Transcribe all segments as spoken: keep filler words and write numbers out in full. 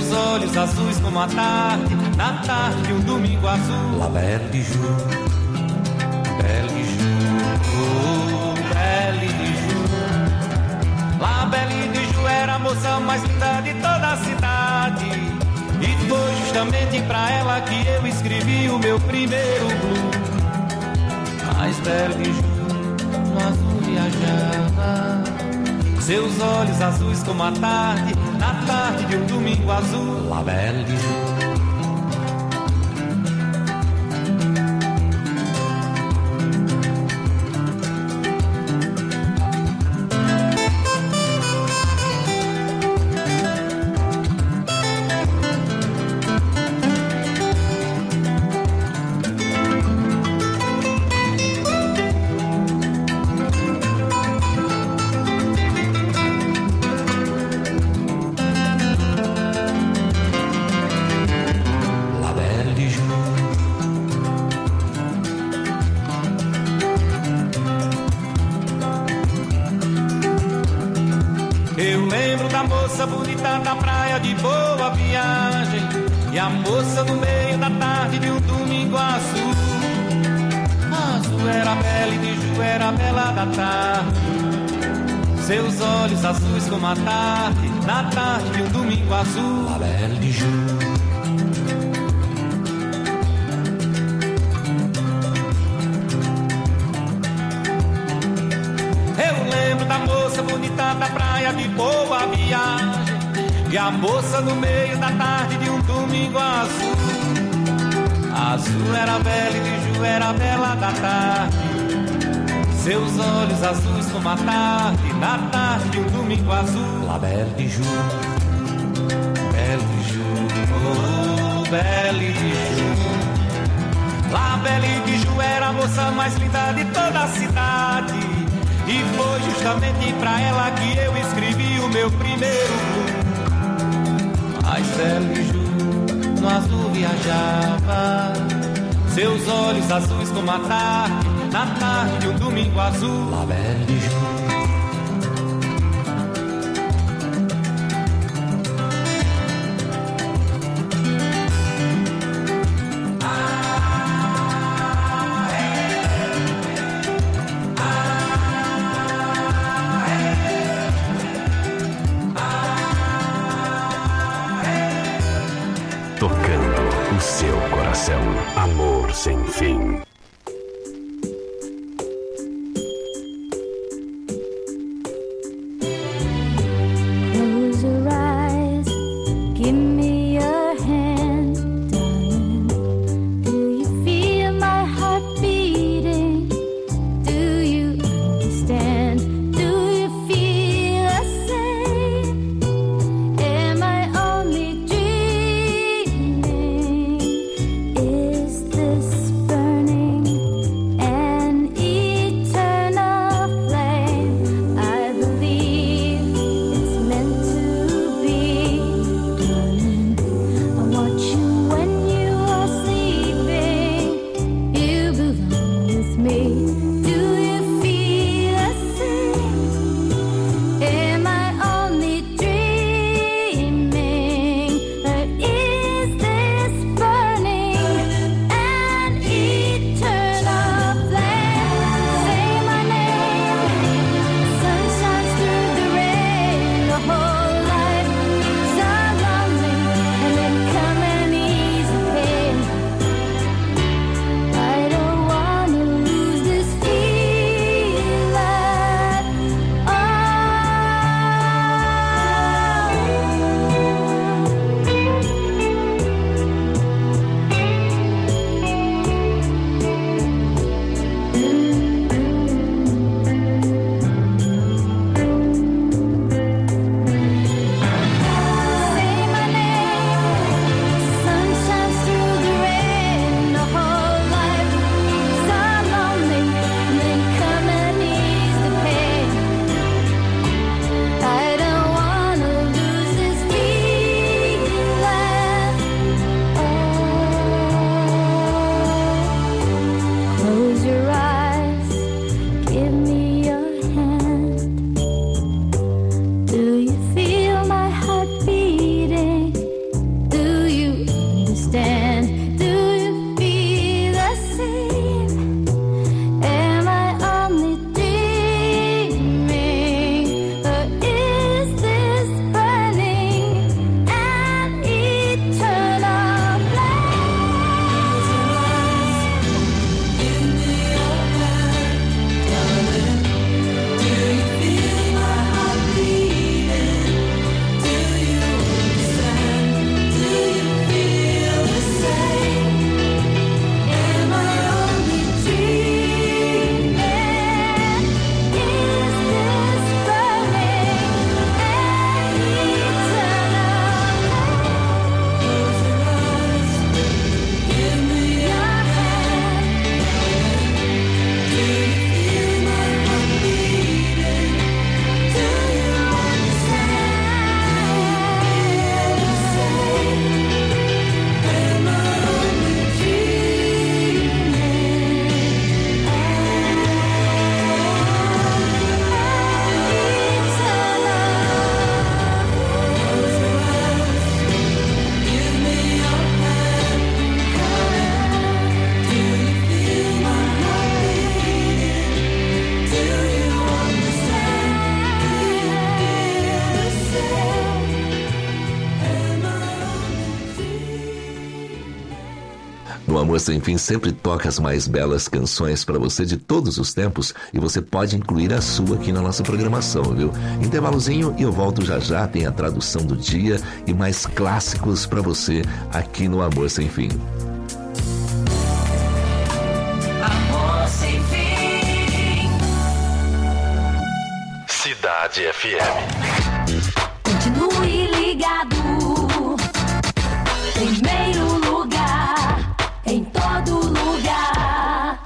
Seus olhos azuis como a tarde, na tarde de um domingo azul. La Belle de Jour, Belle de Jour, oh, Belle de Jour. La Belle de Jour era a moça mais linda de toda a cidade. E foi justamente pra ela que eu escrevi o meu primeiro blues. Mas Belle de Jour no azul viajava, seus olhos azuis como a tarde, na tarde de um domingo azul. La Belle de Jour. Bonita da praia de Boa Viagem, e a moça no meio da tarde de um domingo azul. Azul era a Belle de Jour, era a bela da tarde. Seus olhos azuis como a tarde, na tarde de um domingo azul. La Belle de Jour. Eu lembro da moça bonita da praia de Boa Viagem, e a moça no meio da tarde de um domingo azul. Azul era a Belle de Jour, era a bela da tarde. Seus olhos azuis como a tarde, na tarde de um domingo azul. La Belle de Jour, Belle de Jour, oh, Belle de Jour. La Belle de Jour era a moça mais linda de toda a cidade. E foi justamente pra ela que eu escrevi o meu primeiro blues. Mas Belle de Jour no azul viajava, seus olhos azuis como a tarde, na tarde de um domingo azul. La Belle de Jour. Tocando o seu coração, amor sem fim. Close your eyes, give me your hand, darling. Do you feel my heart beating? Do you understand? Do you feel the same? Am I only dreaming? Is this burning No Amor Sem Fim sempre toca as mais belas canções para você de todos os tempos e você pode incluir a sua aqui na nossa programação, viu? Intervalozinho e eu volto já já, tem a tradução do dia e mais clássicos para você aqui no Amor Sem Fim. Amor Sem Fim. Cidade F M. Continue ligado. Primeiro lugar, em todo lugar.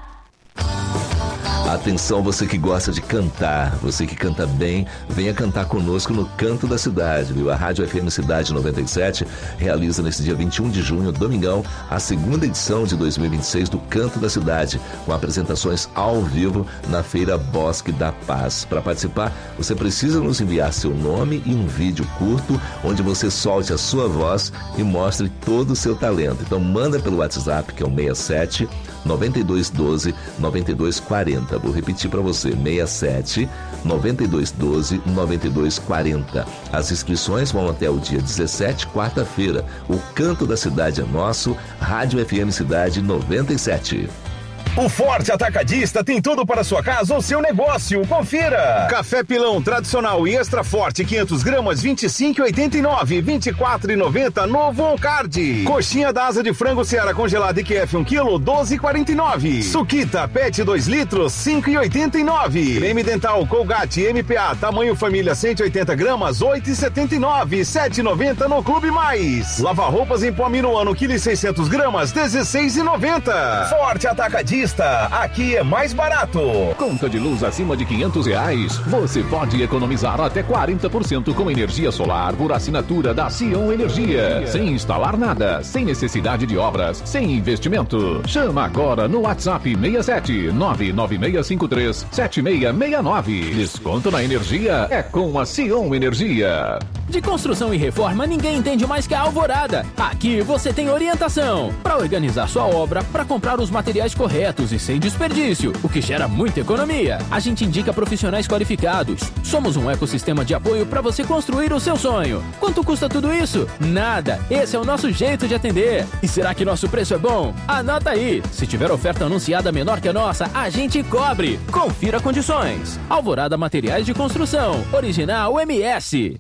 Atenção, você que gosta de cantar, você que canta bem, venha cantar conosco no Canto da Cidade, viu? A Rádio F M Cidade noventa e sete realiza nesse dia vinte e um de junho, domingão, a segunda edição de dois mil e vinte e seis do Canto da Cidade, com apresentações ao vivo na Feira Bosque da Paz. Para participar, você precisa nos enviar seu nome e um vídeo curto, onde você solte a sua voz e mostre todo o seu talento. Então manda pelo WhatsApp, que é o seis sete nove dois um dois nove dois quatro zero. Vou repetir para você, seis sete nove dois um dois nove dois quatro zero. As inscrições vão até o dia dezessete, quarta-feira. O Canto da Cidade é nosso, Rádio F M Cidade noventa e sete. O Forte Atacadista tem tudo para sua casa ou seu negócio. Confira! Café Pilão tradicional e extra forte quinhentas gramas vinte e cinco reais e oitenta e nove centavos, vinte e quatro reais e noventa centavos no Von Card. Coxinha da asa de frango Seara congelada I Q F um quilo, doze reais e quarenta e nove centavos. Suquita Pet dois litros, cinco reais e oitenta e nove centavos. Creme dental Colgate M P A tamanho família cento e oitenta gramas, oito reais e setenta e nove centavos, sete reais e noventa centavos no Clube Mais. Lava roupas em pó Minuano, quilo e seiscentas gramas, dezesseis reais e noventa centavos. Forte Atacadista, aqui é mais barato. Conta de luz acima de quinhentos reais, você pode economizar até quarenta por cento com energia solar por assinatura da Sion Energia. Sem instalar nada, sem necessidade de obras, sem investimento. Chama agora no WhatsApp seis sete nove nove seis cinco três sete seis seis nove. Desconto na energia é com a Sion Energia. De construção e reforma, ninguém entende mais que a Alvorada. Aqui você tem orientação para organizar sua obra, para comprar os materiais corretos e sem desperdício, o que gera muita economia. A gente indica profissionais qualificados. Somos um ecossistema de apoio para você construir o seu sonho. Quanto custa tudo isso? Nada. Esse é o nosso jeito de atender. E será que nosso preço é bom? Anota aí. Se tiver oferta anunciada menor que a nossa, a gente cobre. Confira condições. Alvorada Materiais de Construção. Original M S.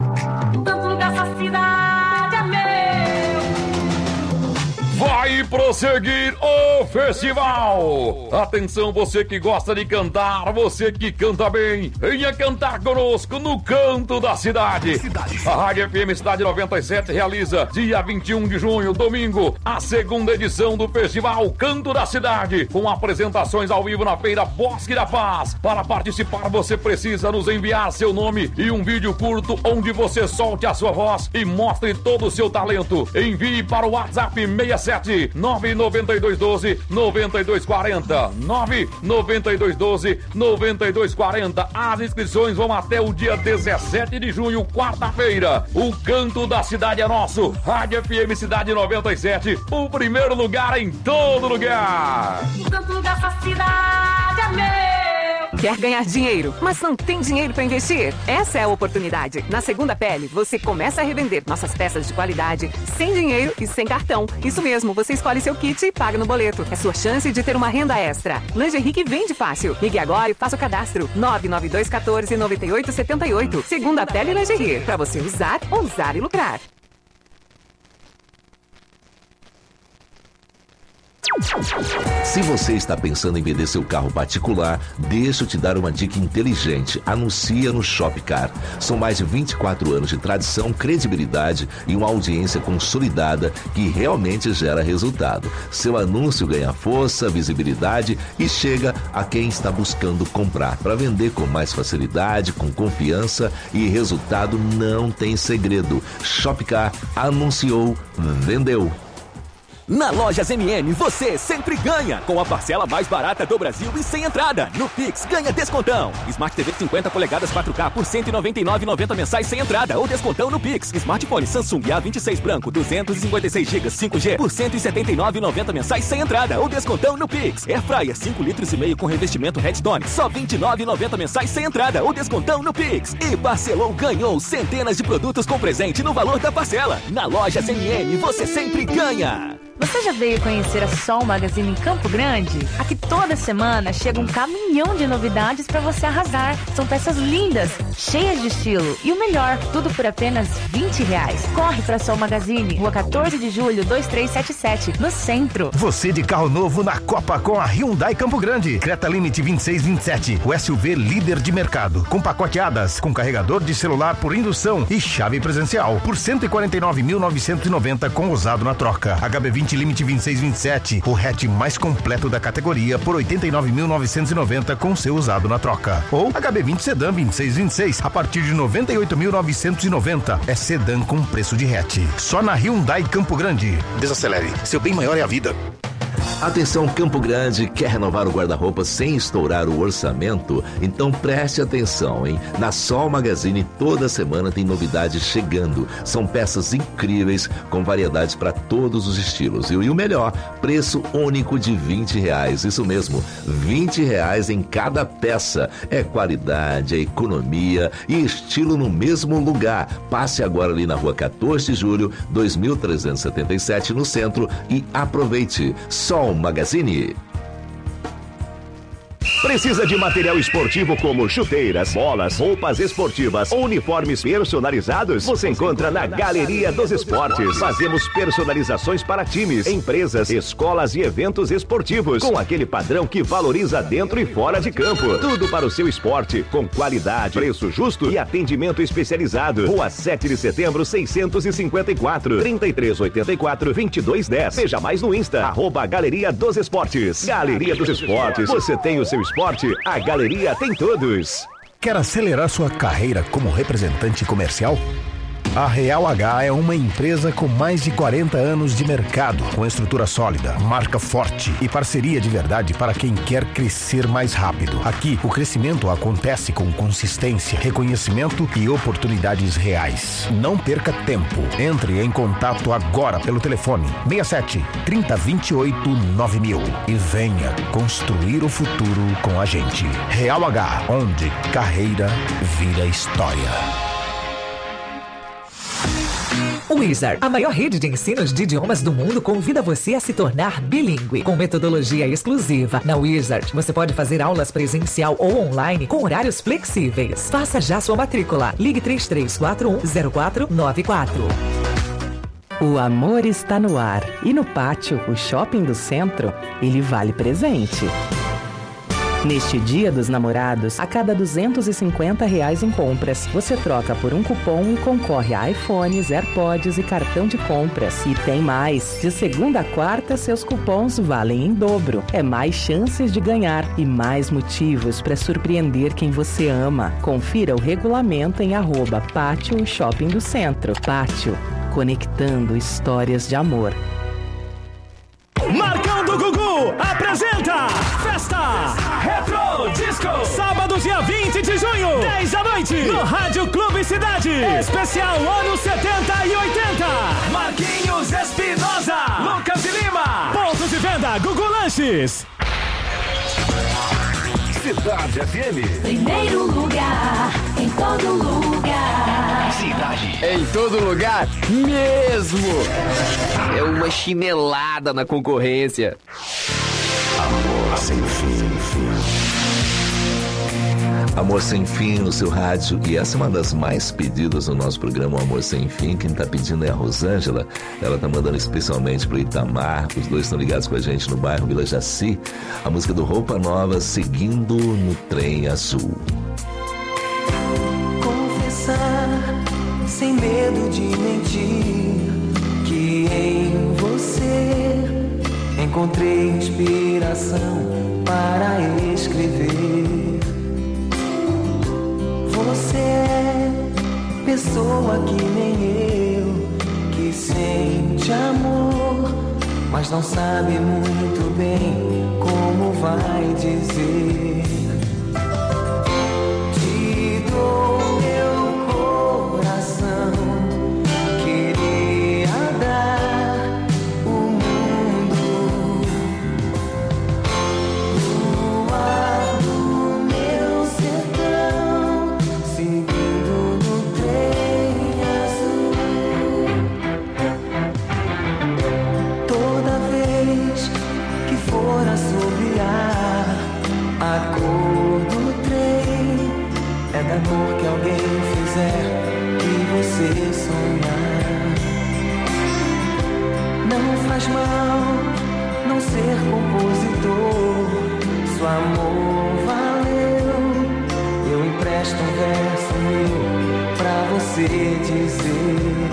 Tanto dessa cidade é meu. Vai prosseguir o festival. Atenção, você que gosta de cantar, você que canta bem, venha cantar conosco no Canto da Cidade. A Rádio F M Cidade noventa e sete realiza dia vinte e um de junho, domingo, a segunda edição do festival Canto da Cidade, com apresentações ao vivo na Feira Bosque da Paz. Para participar, você precisa nos enviar seu nome e um vídeo curto onde você solte a sua voz e mostre todo o seu talento. Envie para o WhatsApp seis sete nove nove dois um dois nove dois quatro zero, nove nove dois um dois nove dois quatro zero. As inscrições vão até o dia dezessete de junho, quarta-feira. O Canto da Cidade é nosso. Rádio F M Cidade noventa e sete, o primeiro lugar em todo lugar. O canto dessa cidade é meu. Quer ganhar dinheiro, mas não tem dinheiro para investir? Essa é a oportunidade. Na Segunda Pele, você começa a revender nossas peças de qualidade sem dinheiro e sem cartão. Isso mesmo, você escolhe seu kit e paga no boleto. É sua chance de ter uma renda extra. Lingerie que vende fácil. Ligue agora e faça o cadastro. nove nove dois um quatro nove oito sete oito. Segunda Pele Lingerie. Para você usar, ousar e lucrar. Se você está pensando em vender seu carro particular, deixa eu te dar uma dica inteligente. Anuncia no Shopcar. São mais de vinte e quatro anos de tradição, credibilidade e uma audiência consolidada que realmente gera resultado. Seu anúncio ganha força, visibilidade e chega a quem está buscando comprar. Para vender com mais facilidade, com confiança e resultado não tem segredo. Shopcar anunciou, vendeu. Na Lojas M M, você sempre ganha! Com a parcela mais barata do Brasil e sem entrada. No Pix, ganha descontão. Smart T V cinquenta polegadas quatro K por cento e noventa e nove reais e noventa centavos mensais sem entrada ou descontão no Pix. Smartphone Samsung A vinte e seis branco, duzentos e cinquenta e seis gigas cinco G por cento e setenta e nove reais e noventa centavos mensais sem entrada ou descontão no Pix. Air Fryer cinco litros e meio com revestimento Redstone, só vinte e nove reais e noventa centavos mensais sem entrada ou descontão no Pix. E parcelou, ganhou centenas de produtos com presente no valor da parcela. Na Lojas M M, você sempre ganha! Você já veio conhecer a Sol Magazine em Campo Grande? Aqui toda semana chega um caminhão de novidades para você arrasar. São peças lindas, cheias de estilo e o melhor, tudo por apenas vinte reais. Corre para Sol Magazine, Rua quatorze de julho, dois três sete sete, no centro. Você de carro novo na Copa com a Hyundai Campo Grande. Creta Limite vinte e seis vinte e sete, o S U V líder de mercado, com pacoteadas, com carregador de celular por indução e chave presencial, por cento e quarenta e nove mil novecentos e noventa com usado na troca. H B vinte Limite vinte e seis vinte e sete, o hatch mais completo da categoria, por oitenta e nove mil novecentos e noventa com seu usado na troca. Ou H B vinte Sedan vinte e seis vinte e seis, a partir de noventa e oito mil novecentos e noventa. É sedã com preço de hatch. Só na Hyundai Campo Grande. Desacelere, seu bem maior é a vida. Atenção, Campo Grande, quer renovar o guarda-roupa sem estourar o orçamento? Então preste atenção, hein? Na Sol Magazine toda semana tem novidades chegando. São peças incríveis com variedades para todos os estilos. E o melhor, preço único de vinte reais. Isso mesmo, vinte reais em cada peça. É qualidade, é economia e estilo no mesmo lugar. Passe agora ali na Rua quatorze de julho, dois mil trezentos e setenta e sete, no centro, e aproveite. Sol Magazine. Precisa de material esportivo como chuteiras, bolas, roupas esportivas ou uniformes personalizados? Você encontra na Galeria dos Esportes. Fazemos personalizações para times, empresas, escolas e eventos esportivos, com aquele padrão que valoriza dentro e fora de campo. Tudo para o seu esporte, com qualidade, preço justo e atendimento especializado. Rua sete de setembro, seiscentos e cinquenta e quatro, trinta e três oitenta e quatro, vinte e dois dez. Veja mais no Insta, arroba Galeria dos Esportes. Galeria dos Esportes. Você tem o seu esporte, a Galeria tem todos. Quer acelerar sua carreira como representante comercial? A Real H é uma empresa com mais de quarenta anos de mercado, com estrutura sólida, marca forte e parceria de verdade para quem quer crescer mais rápido. Aqui, o crescimento acontece com consistência, reconhecimento e oportunidades reais. Não perca tempo. Entre em contato agora pelo telefone seis sete, trinta, vinte e oito, nove mil e venha construir o futuro com a gente. Real H, onde carreira vira história. Wizard, a maior rede de ensinos de idiomas do mundo, convida você a se tornar bilíngue. Com metodologia exclusiva, na Wizard você pode fazer aulas presencial ou online com horários flexíveis. Faça já sua matrícula. Ligue três três quatro um, zero quatro nove quatro. O amor está no ar e no Pátio, o shopping do centro, ele vale presente. Neste Dia dos Namorados, a cada duzentos e cinquenta reais em compras, você troca por um cupom e concorre a iPhones, AirPods e cartão de compras. E tem mais! De segunda a quarta, seus cupons valem em dobro. É mais chances de ganhar e mais motivos para surpreender quem você ama. Confira o regulamento em arroba Pátio Shopping do Centro. Pátio, conectando histórias de amor. Marcão do Gugu apresenta Festa Retro Disco. Sábado, dia vinte de junho, dez da noite, no Rádio Clube Cidade. Especial anos setenta e oitenta. Marquinhos Espinosa, Lucas e Lima. Pontos de venda Gugu Lanches. Cidade F M. Primeiro lugar, em todo lugar. Cidade. Em todo lugar mesmo. É uma chinelada na concorrência. Amor sem fim, fim. Amor Sem Fim no seu rádio, e essa é uma das mais pedidas no nosso programa, Amor Sem Fim. Quem tá pedindo é a Rosângela, ela tá mandando especialmente pro Itamar, os dois estão ligados com a gente no bairro Vila Jaci, a música do Roupa Nova, Seguindo no Trem Azul. Confessar, sem medo de mentir, que em você encontrei inspiração para escrever. Você é pessoa que nem eu, que sente amor, mas não sabe muito bem como vai dizer. Te dou meu coração, queria dar o mundo, o ar do meu sertão, seguindo no trem azul. Toda faz mal não ser compositor. Se o amor valeu, eu empresto um verso meu pra você dizer.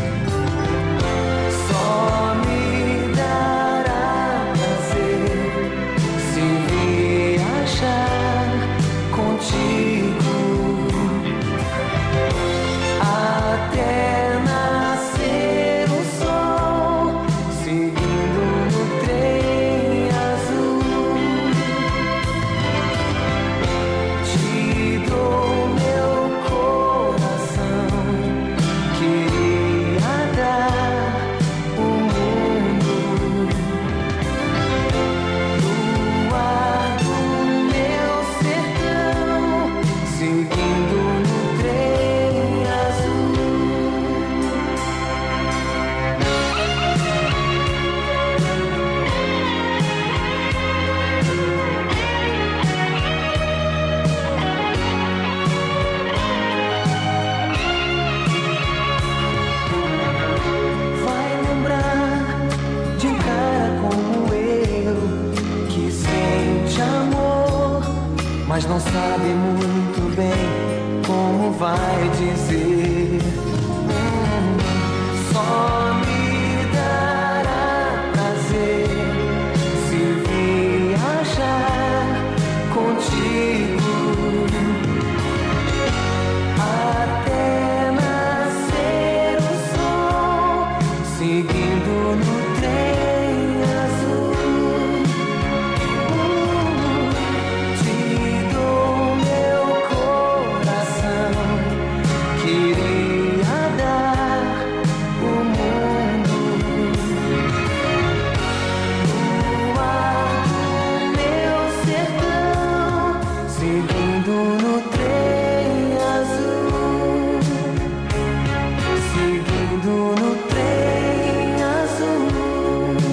Só me dará prazer se viajar contigo até nascer o sol, seguindo no trem azul. Te dou meu coração, queria dar o mundo. Luar do meu sertão, seguindo no trem azul. Vai lembrar de um cara como eu, que sente amor, mas não sabe muito bem como vai dizer. Hum, Só me dará prazer se viajar contigo até nascer o sol, seguindo no trem azul. Te dou meu coração, queria dar o mundo. Luar do meu sertão, seguindo no trem azul, seguindo no trem azul.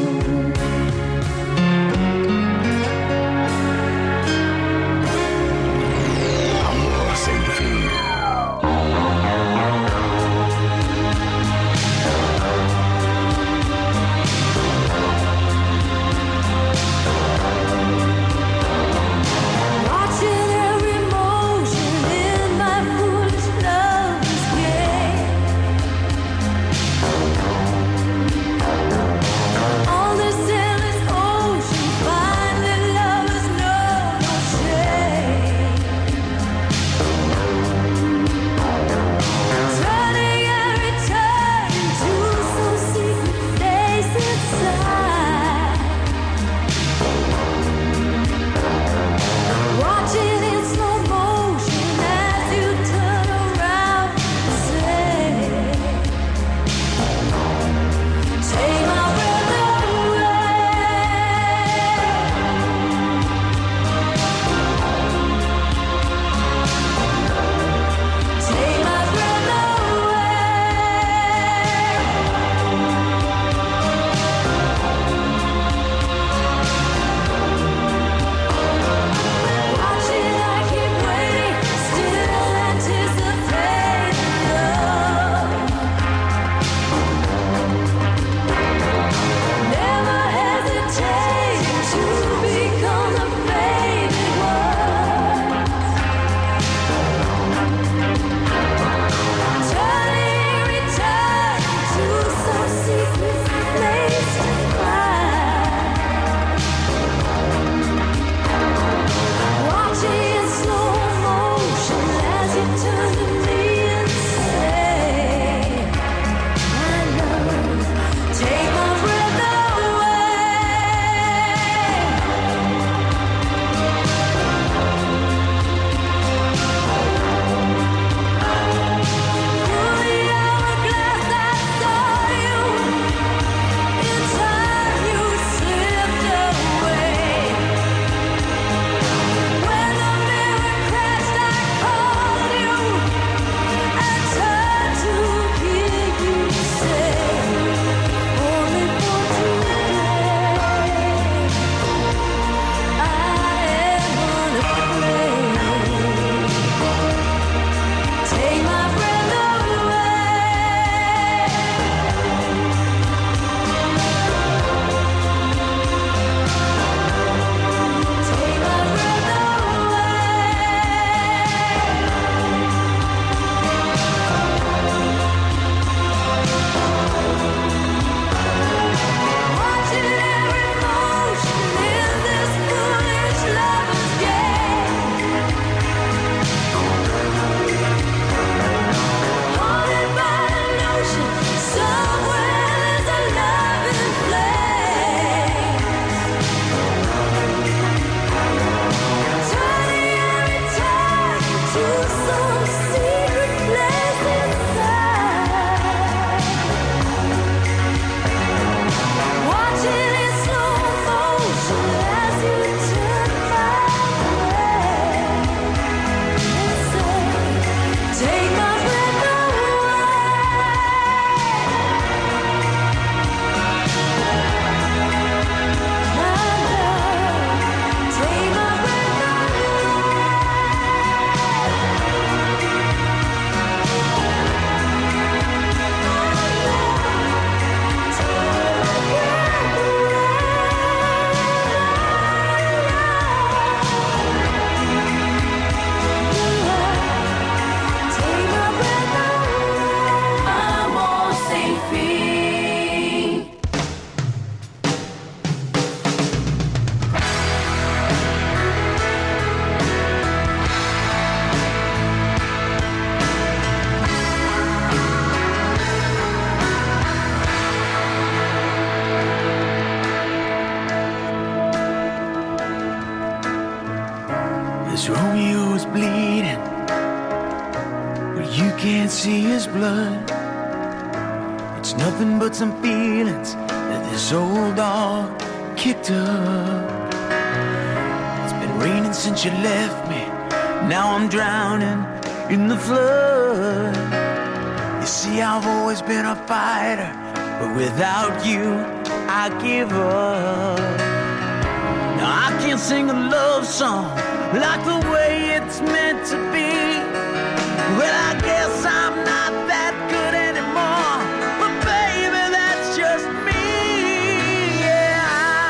This Romeo is bleeding, but you can't see his blood. It's nothing but some feelings that this old dog kicked up. It's been raining since you left me. Now I'm drowning in the flood. You see, I've always been a fighter, but without you, I give up. Now I can't sing a love song like the way it's meant to be. Well, I guess I'm not that good anymore, but baby, that's just me. Yeah,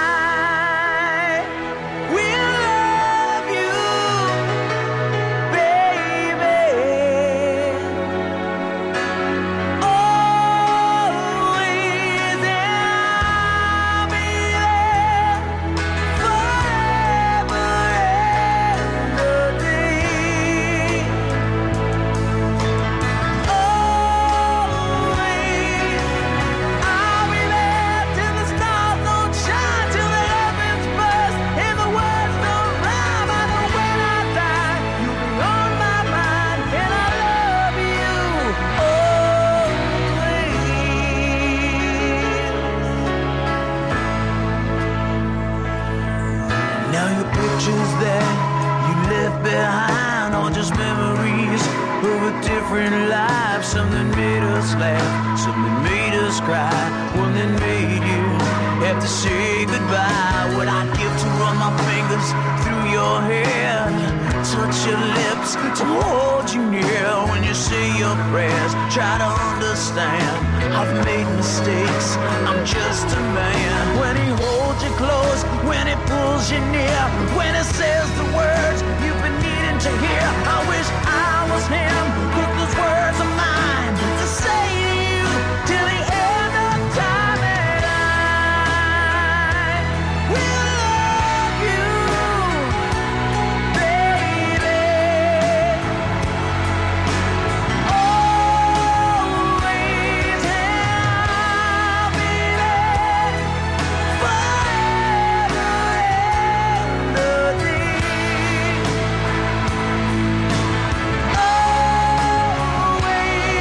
I will love you, baby, always, and I'll be there forever and a day. Always, I'll be there till the stars don't shine, till the heavens burst and the words don't rhyme. I know when I die, you'll be on my mind, and I love you always. Now your pictures that you left behind are just memories of a different life. Something made us laugh, something made us cry, one that made you have to say goodbye. What I'd give to run my fingers through your hair, touch your lips, to hold you near when you say your prayers. Try to understand, I've made mistakes, I'm just a man. When he holds you close, when he pulls you near, when he says the words you've been needing to hear, I wish I was him, put those words of mine to say to you till the end of time. And I will love you, baby, always, and I'll be there forever and a day. Always,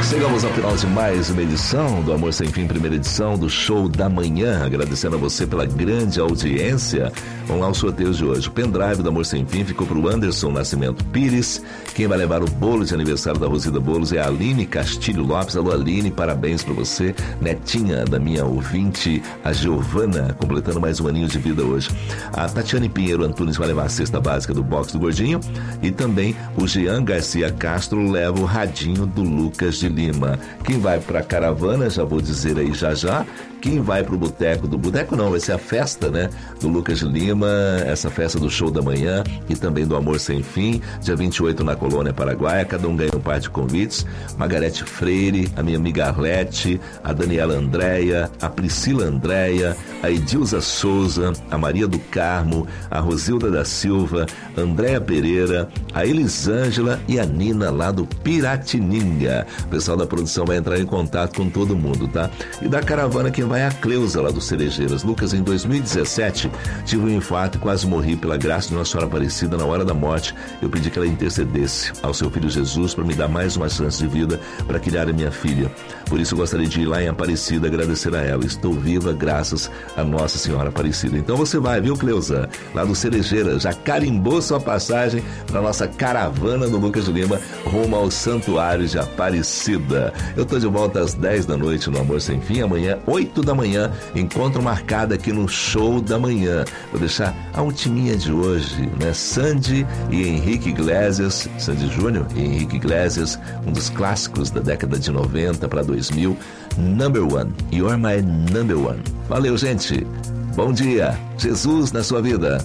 Chegamos ao final de mais uma edição do Amor Sem Fim, primeira edição do Show da Manhã. Agradecendo a você pela grande audiência. Vamos lá, os sorteios de hoje. O pendrive do Amor Sem Fim ficou para o Anderson Nascimento Pires. Quem vai levar o bolo de aniversário da Rosida Bolos é a Aline Castilho Lopes. Alô, Aline, parabéns para você. Netinha da minha ouvinte, a Giovana, completando mais um aninho de vida hoje. A Tatiane Pinheiro Antunes vai levar a cesta básica do Box do Gordinho. E também o Jean Garcia Castro leva o radinho do Lucas de Lima. Quem vai para a caravana, já vou dizer aí já já. Quem vai pro boteco do boteco não, vai ser a festa, né, do Lucas de Lima, essa festa do Show da Manhã e também do Amor Sem Fim, dia vinte e oito na Colônia Paraguaia. Cada um ganha um par de convites. Margarete Freire, a minha amiga Arlete, a Daniela Andréia, a Priscila Andréia, a Edilza Souza, a Maria do Carmo, a Rosilda da Silva, a Andréia Pereira, a Elisângela e a Nina lá do Piratininga. O pessoal da produção vai entrar em contato com todo mundo, tá? E da caravana quem vai é a Cleusa lá do Cerejeiras. Lucas, em dois mil e dezessete tive um infarto e quase morri. Pela graça de Nossa Senhora Aparecida, na hora da morte eu pedi que ela intercedesse ao seu filho Jesus para me dar mais uma chance de vida para criar a minha filha. Por isso eu gostaria de ir lá em Aparecida agradecer a ela. Estou viva graças a Nossa Senhora Aparecida. Então você vai, viu, Cleusa? Lá do Cerejeiras, já carimbou sua passagem para nossa caravana do Lucas de Lima rumo ao Santuário de Aparecida. Eu tô de volta às dez da noite no Amor Sem Fim. Amanhã, oito da manhã, encontro marcado aqui no Show da Manhã. Vou deixar a ultiminha de hoje, né? Sandy e Henrique Iglesias, Sandy Júnior e Henrique Iglesias, um dos clássicos da década de noventa para dois mil, Number One, You're My Number One. Valeu, gente. Bom dia. Jesus na sua vida.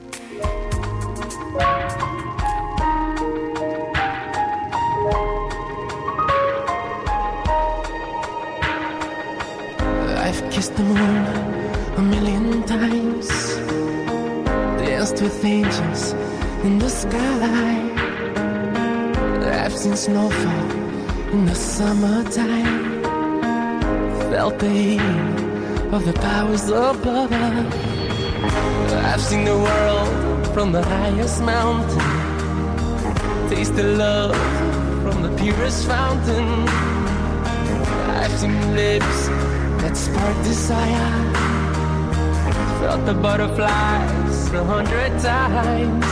I've kissed the moon a million times, danced with angels in the sky. I've seen snowfall in the summertime, felt the heat of the powers above. I've seen the world from the highest mountain, tasted love from the purest fountain. I've seen lips that spark desire, felt the butterflies a hundred times.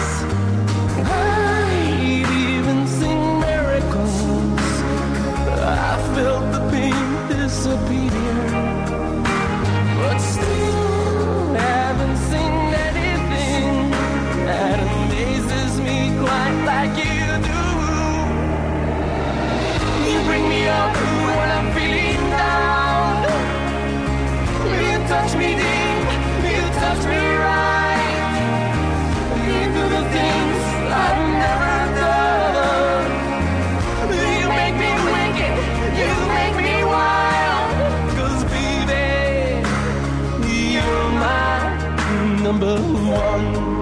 I've even seen miracles, I felt the pain disappear, but still haven't seen anything that amazes me quite like you do. You bring me up when I'm feeling down, you touch me deep, you touch me right, you do the things I've never done. You make me wicked, you make me wild, 'cause baby, you're my number one.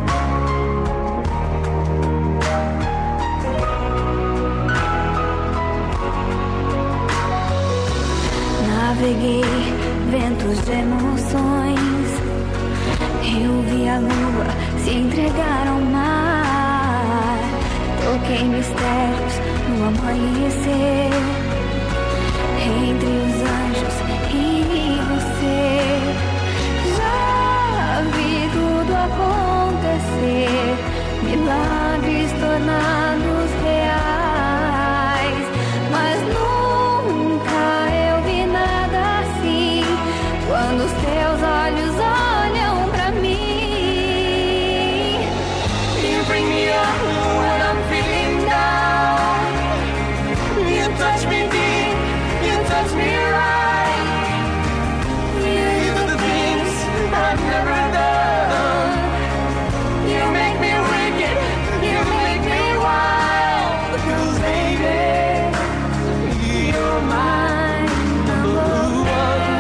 Naveguei ventos de emoções, eu vi a lua se entregar ao mar, toquei mistérios no amanhecer, entre os anjos e você. Já vi tudo acontecer, milagres tornados reais, mas nunca eu vi nada assim, quando os teus olhos olham pra mim. You bring me up when I'm feeling down, you touch me deep, you touch me right, you do the things I've never done. You make me wicked, you make me wild, 'cause baby, you're my number one.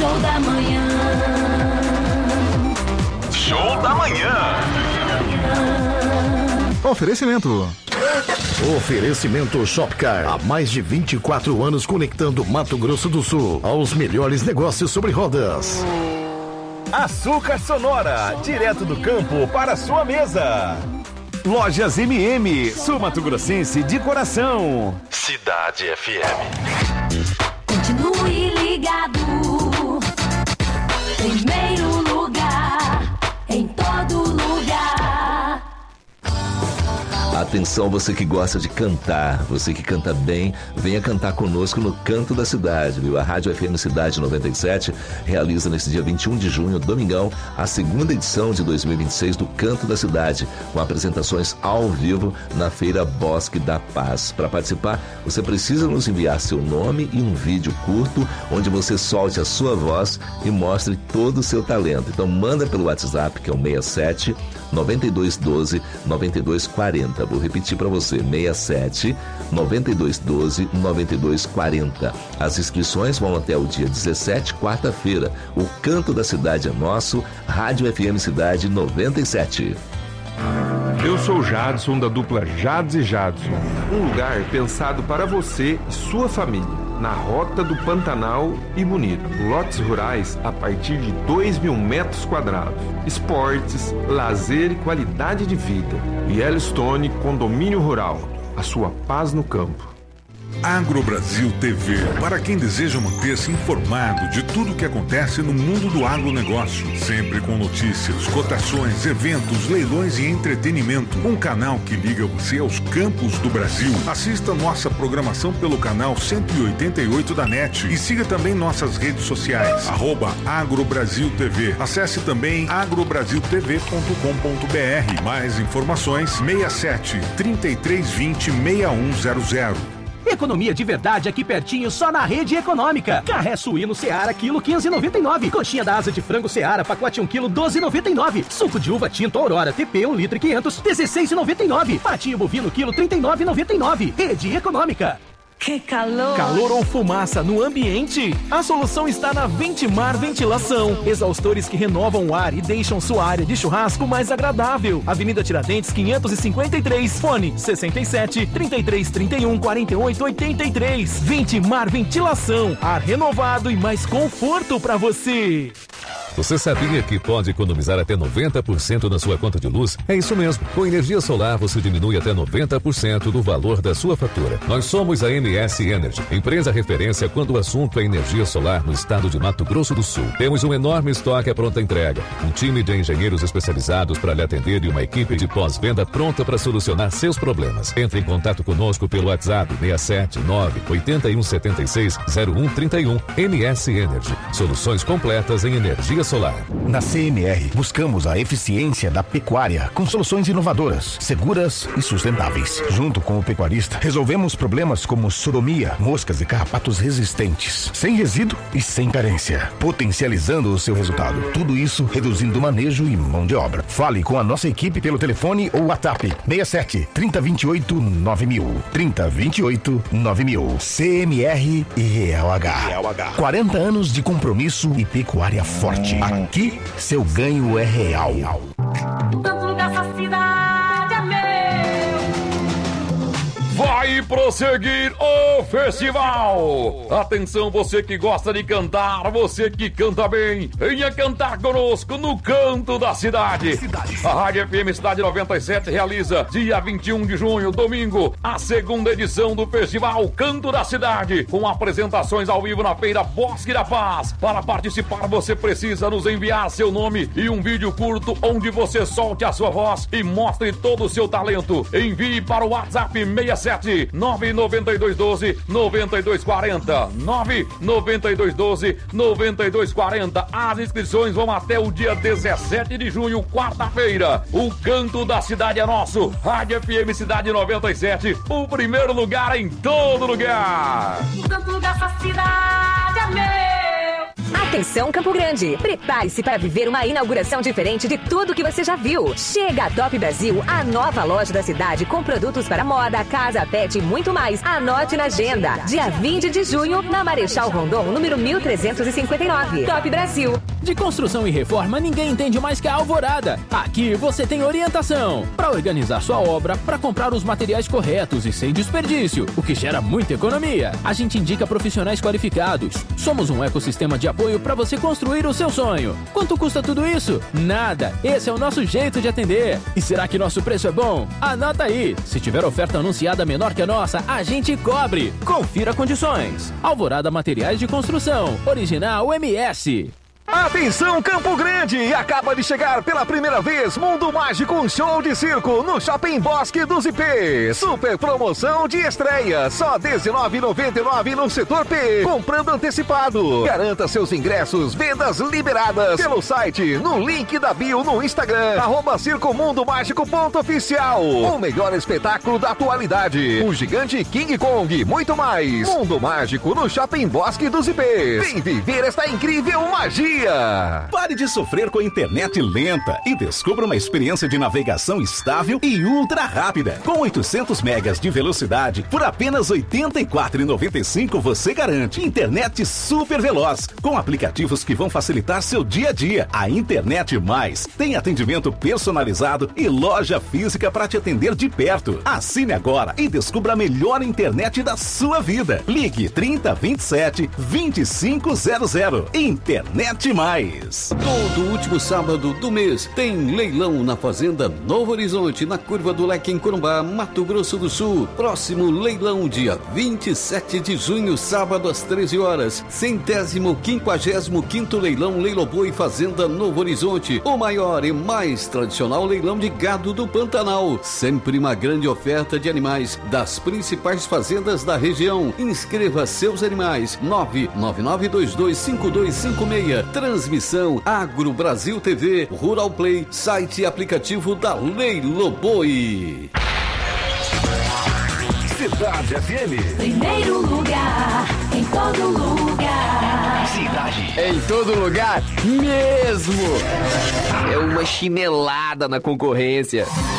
show da manhã. Show da manhã. Oferecimento. Oferecimento Shopcar. Há mais de vinte e quatro anos conectando Mato Grosso do Sul aos melhores negócios sobre rodas. Açúcar Sonora, direto do campo para a sua mesa. Lojas M M, Sul Mato Grossense de coração. Cidade F M. Continue ligado. Primeiro lugar, em todo lugar. Atenção, você que gosta de cantar, você que canta bem, venha cantar conosco no Canto da Cidade, viu? A Rádio F M Cidade noventa e sete realiza nesse dia vinte e um de junho, domingão, a segunda edição de dois mil e vinte e seis do Canto da Cidade, com apresentações ao vivo na Feira Bosque da Paz. Para participar, você precisa nos enviar seu nome e um vídeo curto, onde você solte a sua voz e mostre todo o seu talento. Então manda pelo WhatsApp, que é o seis sete nove dois um dois nove dois quatro zero. Vou repetir para você, seis sete nove dois um dois nove dois quatro zero. As inscrições vão até o dia dezessete, quarta-feira. O Canto da Cidade é nosso, Rádio F M Cidade noventa e sete. Eu sou Jadson, da dupla Jads e Jadson. Um lugar pensado para você e sua família, na Rota do Pantanal e Bonito. Lotes rurais a partir de dois mil metros quadrados. Esportes, lazer e qualidade de vida. Yellowstone Condomínio Rural. A sua paz no campo. Agrobrasil T V, para quem deseja manter-se informado de tudo o que acontece no mundo do agronegócio, sempre com notícias, cotações, eventos, leilões e entretenimento. Um canal que liga você aos campos do Brasil. Assista nossa programação pelo canal cento e oitenta e oito da NET e siga também nossas redes sociais, arroba Agrobrasil T V. Acesse também agrobrasil t v ponto com ponto b r. Mais informações, seis sete, três três vinte, seis um zero zero. Economia de verdade aqui pertinho, só na Rede Econômica. Carré suíno Seara, quilo quinze reais e noventa e nove. Coxinha da asa de frango Seara, pacote um quilo, doze reais e noventa e nove. Suco de uva tinto Aurora T P, um litro e quinhentos, dezesseis reais e noventa e nove. Patinho bovino, quilo, trinta e nove reais e noventa e nove. Rede Econômica. Que calor! Calor ou fumaça no ambiente? A solução está na Ventimar Ventilação. Exaustores que renovam o ar e deixam sua área de churrasco mais agradável. Avenida Tiradentes, quinhentos e cinquenta e três. Fone sessenta e sete, trinta e três, trinta e um, quarenta e oito, oitenta e três. Ventimar Ventilação. Ar renovado e mais conforto para você. Você sabia que pode economizar até noventa por cento na sua conta de luz? É isso mesmo. Com energia solar, você diminui até noventa por cento do valor da sua fatura. Nós somos a M S Energy, empresa referência quando o assunto é energia solar no estado de Mato Grosso do Sul. Temos um enorme estoque à pronta entrega, um time de engenheiros especializados para lhe atender e uma equipe de pós-venda pronta para solucionar seus problemas. Entre em contato conosco pelo WhatsApp seis sete nove, oito um sete seis, zero um três um. M S Energy, soluções completas em energia solar. Na C M R, buscamos a eficiência da pecuária com soluções inovadoras, seguras e sustentáveis. Junto com o pecuarista, resolvemos problemas como sodomia, moscas e carrapatos resistentes, sem resíduo e sem carência, potencializando o seu resultado. Tudo isso reduzindo manejo e mão de obra. Fale com a nossa equipe pelo telefone ou WhatsApp seis sete, trinta, vinte e oito, nove mil. trinta, vinte e oito, nove mil. C M R e Real H. quarenta anos de compromisso e pecuária forte. Aqui, seu ganho é real. Tanto lugar, essa cidade é meu. Vai prosseguir o festival! Atenção, você que gosta de cantar, você que canta bem, venha cantar conosco no Canto da Cidade. A Rádio F M Cidade noventa e sete realiza, dia vinte e um de junho, domingo, a segunda edição do Festival Canto da Cidade, com apresentações ao vivo na Feira Bosque da Paz. Para participar, você precisa nos enviar seu nome e um vídeo curto onde você solte a sua voz e mostre todo o seu talento. Envie para o WhatsApp seis sete nove nove dois um dois nove dois quatro zero, nove nove dois um dois nove dois quatro zero. As inscrições vão até o dia dezessete de junho, quarta-feira. O Canto da Cidade é nosso. Rádio F M Cidade noventa e sete, o primeiro lugar em todo lugar. Tanto lugar, essa cidade é meu. Atenção, Campo Grande. Prepare-se para viver uma inauguração diferente de tudo que você já viu. Chega a Top Brasil, a nova loja da cidade com produtos para moda, casa, pet e muito mais. Anote na agenda. Dia vinte de junho, na Marechal Rondon, número mil trezentos e cinquenta e nove. Top Brasil. De construção e reforma, ninguém entende mais que a Alvorada. Aqui você tem orientação para organizar sua obra, para comprar os materiais corretos e sem desperdício, o que gera muita economia. A gente indica profissionais qualificados. Somos um ecossistema de apoio para você construir o seu sonho. Quanto custa tudo isso? Nada. Esse é o nosso jeito de atender. E será que nosso preço é bom? Anota aí. Se tiver oferta anunciada menor que a nossa, a gente cobre. Confira condições. Alvorada Materiais de Construção. Original M S. Atenção, Campo Grande! Acaba de chegar pela primeira vez Mundo Mágico, um show de circo no Shopping Bosque dos I P. Super promoção de estreia, só dezenove reais e noventa e nove centavos no setor P. Comprando antecipado. Garanta seus ingressos, vendas liberadas pelo site, no link da bio no Instagram, arroba Circo Mundo Mágico ponto oficial. O melhor espetáculo da atualidade. O gigante King Kong e muito mais. Mundo Mágico no Shopping Bosque dos I P. Vem viver esta incrível magia. Pare de sofrer com a internet lenta e descubra uma experiência de navegação estável e ultra rápida. Com oitocentos megas de velocidade, por apenas oitenta e quatro reais e noventa e cinco centavos você garante internet super veloz, com aplicativos que vão facilitar seu dia a dia. A Internet Mais tem atendimento personalizado e loja física para te atender de perto. Assine agora e descubra a melhor internet da sua vida. Ligue trinta, vinte e sete, vinte e cinco zero zero. Internet Mais. Todo último sábado do mês tem leilão na Fazenda Novo Horizonte, na Curva do Leque, em Corumbá, Mato Grosso do Sul. Próximo leilão, dia vinte e sete de junho, sábado às treze horas. Centésimo quinquagésimo quinto leilão Leiloboi Fazenda Novo Horizonte. O maior e mais tradicional leilão de gado do Pantanal. Sempre uma grande oferta de animais das principais fazendas da região. Inscreva seus animais. nove nove nove dois dois cinco dois cinco seis. Transmissão Agro Brasil T V, Rural Play, site e aplicativo da Leiloboi. Cidade F M. Primeiro lugar, em todo lugar. Cidade. Em todo lugar mesmo. É uma chinelada na concorrência.